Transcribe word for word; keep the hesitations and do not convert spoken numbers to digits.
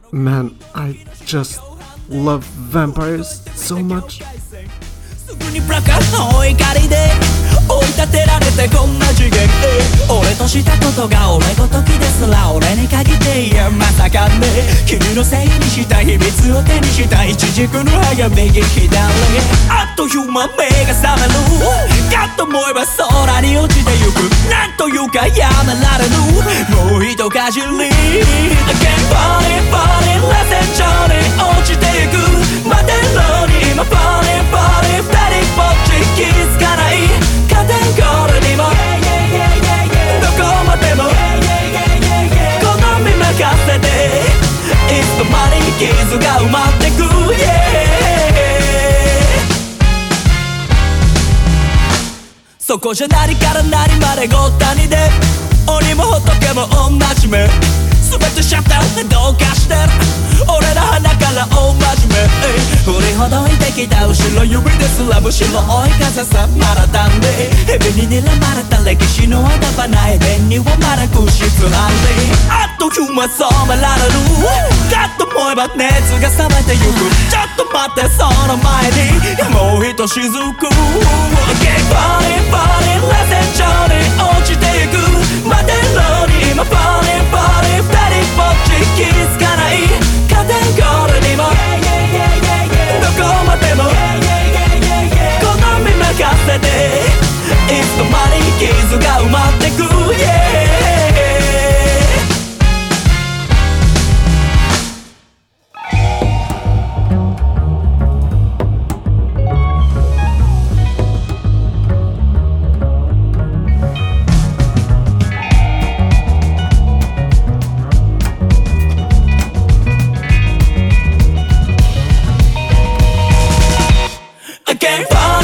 Man, I just love vampires so much. すぐにプラカの怒りで追い立てられてこんな次元へ俺としたことが俺ごときですら俺に限っていやまさかね君のせいにした秘密を手にしたイチジクの葉が右左あっという間目が覚めるかと思えば空に落ちてゆくなんというかやめられぬもう一かじり Again falling falling less than Johnny 落ちてゆく待てろに今 falling falling 二人ぼっち気づかないカテゴリーにもどこまでも好み任せていつの間に傷が埋まってく、yeah、そこじゃ何から何までごったにで鬼も仏も同じ目全てシャッターでどうかしてる俺の鼻から大真面目振りほどいてきた後ろ指ですらむしろ追い風さまらたんで蛇に睨まれた歴史のあだばない弁にはまだくしつらんであっという間染められるかと思えば熱が冷めてゆくちょっと待ってその前にもうひとしずく Again falling falling less than Johnny 落ちてゆく待てろに今 falling falling 二人ぼっち気づかないカテゴリーにもどこまでも好み任せていつの間に傷が埋まってく、yeah Again